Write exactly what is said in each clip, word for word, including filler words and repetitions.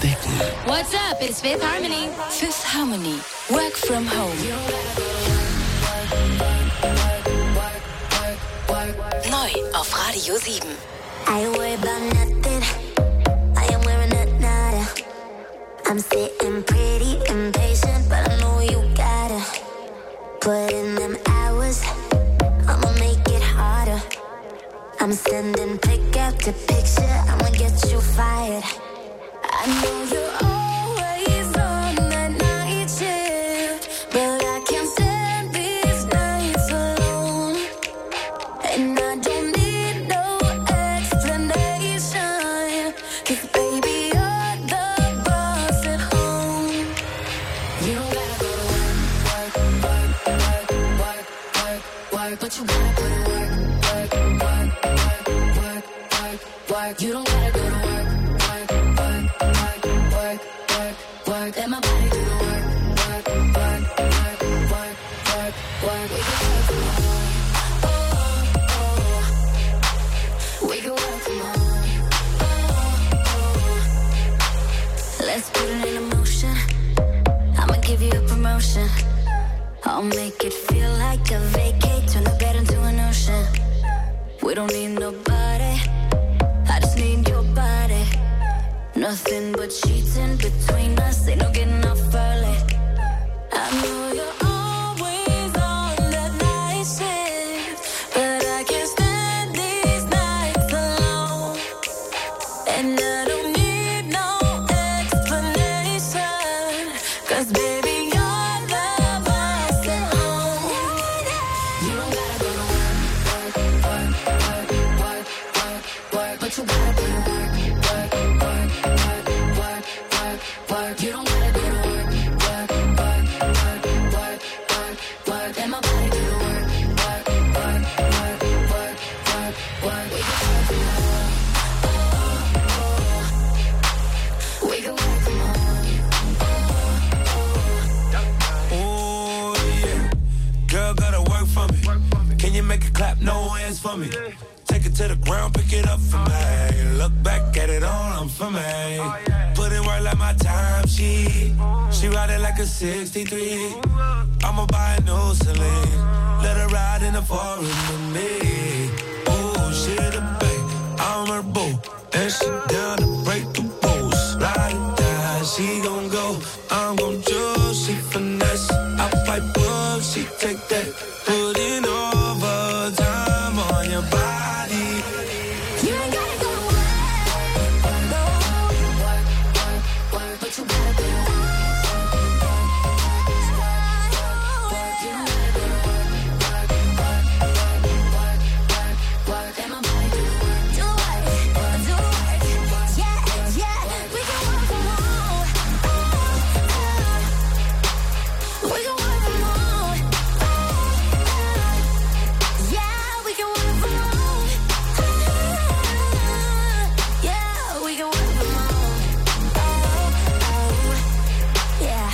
entdecken. What's up? It's Fifth Harmony. Fifth Harmony. Work from home. Neu auf Radio sieben. I worry about nothing. I am wearing a nada. I'm sitting pretty impatient, but I know you gotta put in them hours. I'ma make it harder. I'm sending pick after picture. I'ma get you fired. I know you're always on that night shift, but I can't stand these nights alone. And I don't need no explanation, 'cause baby you're the boss at home. You don't gotta go to work, work, work, work, work, work, work, but you gotta go to work, work, work, work, work, work, work. You don't gotta go to work, work, work, work, work, work, work. Let my body do the work, work, work, work, work, work, work. We can work from home. Oh, oh. We can work from home. Oh, oh. Let's put it in motion. I'ma give you a promotion. I'll make it feel like a vacate. Turn the bed into an ocean. We don't need nobody. I just need your body. Nothing but sheets in between us. Ain't no getting off early. I know you're always on that night shift, but I can't stand these nights alone. And I don't need no explanation, 'cause baby you're the boss at home. You don't gotta go to work, work, work, work, work, work, work, but you gotta go to work, work, work, work, work, work, work. You don't gotta go to work, work, work, work, work, work, work. Let my body do the work, work, work, work, work, work, work. We can work from home. Oh, oh. Oh, yeah. Girl, gotta work for me. Can you make it clap? No hands for me. Take it to the ground, pick it up for me. Look back at it all, I'm for me. Put in work like my time, she She ride it like a sixty-three. I'ma buy a new Celine. Let her ride in the forest with me. Oh, she the babe, I'm her boo. And she down to break the rules. Ride or die, she gon' go. I'm gon' choose, she finesse. I fight up, she take that. Put in overtime on your body. You don't gotta go to work, no. Work, work, work, but you gotta go to work. Work, you don't gotta go to work. Work, work, work, work, work, work. Let my body do the work. Do it, do it. Yeah, yeah. We can work from home. We can work from home. Yeah, we can work from home. Yeah, we can work from home. Oh, oh, yeah.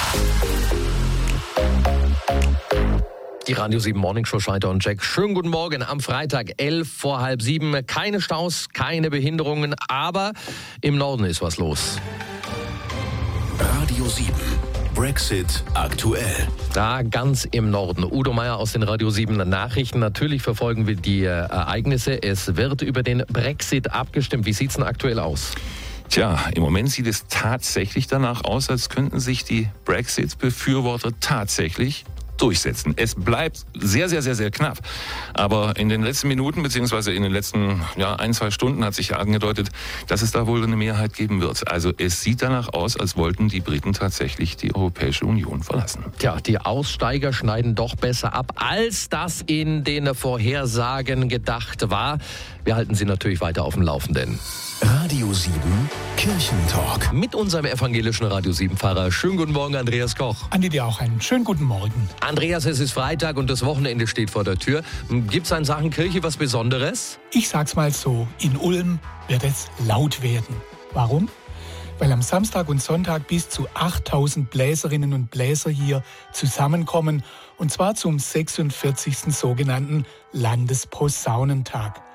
Die Radio sieben Morning Show, Scheiter und Jack. Schönen guten Morgen am Freitag, elf vor halb sieben. Keine Staus, keine Behinderungen, aber im Norden ist was los. Radio sieben. Brexit aktuell. Da ganz im Norden. Udo Meier aus den Radio sieben Nachrichten. Natürlich verfolgen wir die äh, Ereignisse. Es wird über den Brexit abgestimmt. Wie sieht es denn aktuell aus? Tja, im Moment sieht es tatsächlich danach aus, als könnten sich die Brexit-Befürworter tatsächlich durchsetzen. Es bleibt sehr, sehr, sehr, sehr knapp. Aber in den letzten Minuten, beziehungsweise in den letzten ja, ein, zwei Stunden hat sich ja angedeutet, dass es da wohl eine Mehrheit geben wird. Also es sieht danach aus, als wollten die Briten tatsächlich die Europäische Union verlassen. Tja, die Aussteiger schneiden doch besser ab, als das in den Vorhersagen gedacht war. Wir halten Sie natürlich weiter auf dem Laufenden. Radio sieben Kirchentalk. Mit unserem evangelischen Radio sieben Pfarrer. Schönen guten Morgen, Andreas Koch. Andi, dir auch einen schönen guten Morgen. Andreas, es ist Freitag und das Wochenende steht vor der Tür. Gibt es in Sachen Kirche was Besonderes? Ich sag's mal so, in Ulm wird es laut werden. Warum? Weil am Samstag und Sonntag bis zu achttausend Bläserinnen und Bläser hier zusammenkommen. Und zwar zum sechsundvierzigsten sogenannten Landesposaunentag.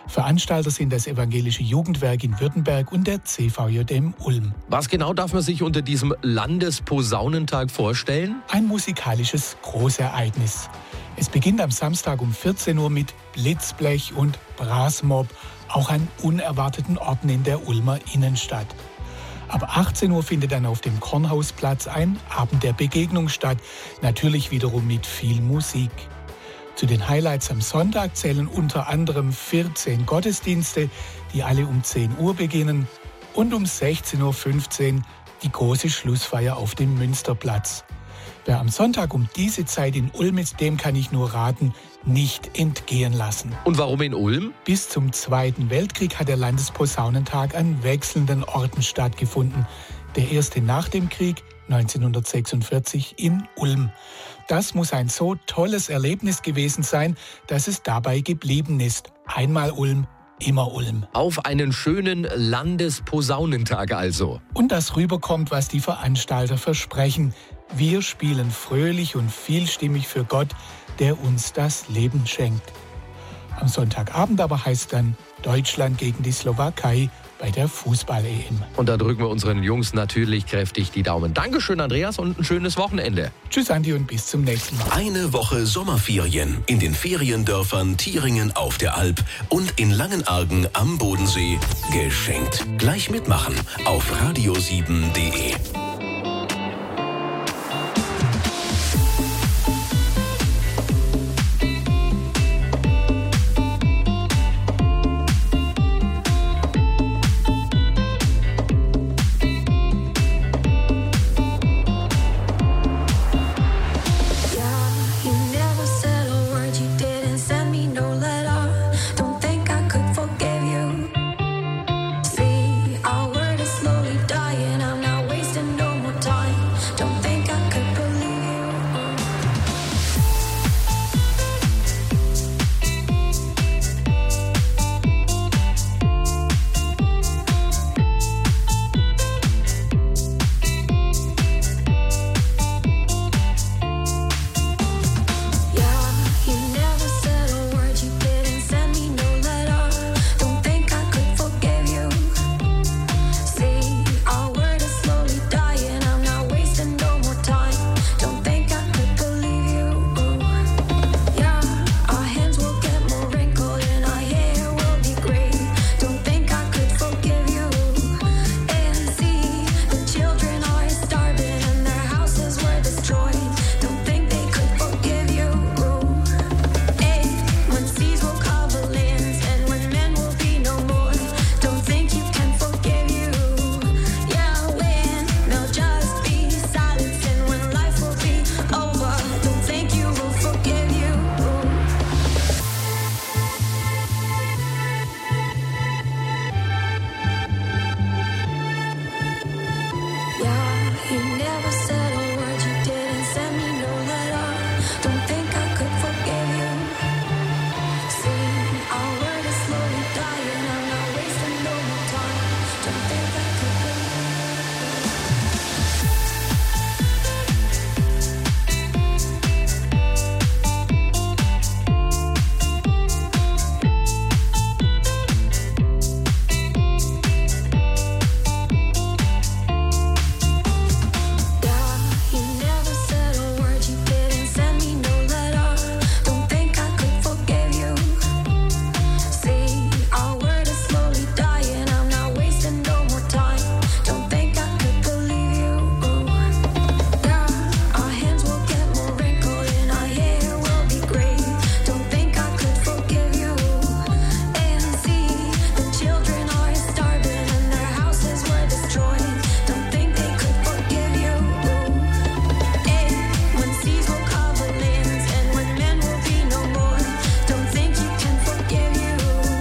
Veranstalter sind das Evangelische Jugendwerk in Württemberg und der C V J M Ulm. Was genau darf man sich unter diesem Landesposaunentag vorstellen? Ein musikalisches Großereignis. Es beginnt am Samstag um vierzehn Uhr mit Blitzblech und Blasmob, auch an unerwarteten Orten in der Ulmer Innenstadt. Ab achtzehn Uhr findet dann auf dem Kornhausplatz ein Abend der Begegnung statt, natürlich wiederum mit viel Musik. Zu den Highlights am Sonntag zählen unter anderem vierzehn Gottesdienste, die alle um zehn Uhr beginnen, und um sechzehn Uhr fünfzehn die große Schlussfeier auf dem Münsterplatz. Wer am Sonntag um diese Zeit in Ulm ist, dem kann ich nur raten, nicht entgehen lassen. Und warum in Ulm? Bis zum Zweiten Weltkrieg hat der Landesposaunentag an wechselnden Orten stattgefunden. Der erste nach dem Krieg, neunzehnhundertsechsundvierzig, in Ulm. Das muss ein so tolles Erlebnis gewesen sein, dass es dabei geblieben ist. Einmal Ulm, immer Ulm. Auf einen schönen Landesposaunentag also. Und das rüberkommt, was die Veranstalter versprechen. Wir spielen fröhlich und vielstimmig für Gott, der uns das Leben schenkt. Am Sonntagabend aber heißt dann Deutschland gegen die Slowakei bei der Fußball-E M. Und da drücken wir unseren Jungs natürlich kräftig die Daumen. Dankeschön, Andreas, und ein schönes Wochenende. Tschüss, Andi, und bis zum nächsten Mal. Eine Woche Sommerferien in den Feriendörfern Thieringen auf der Alp und in Langenargen am Bodensee geschenkt. Gleich mitmachen auf radio sieben punkt de.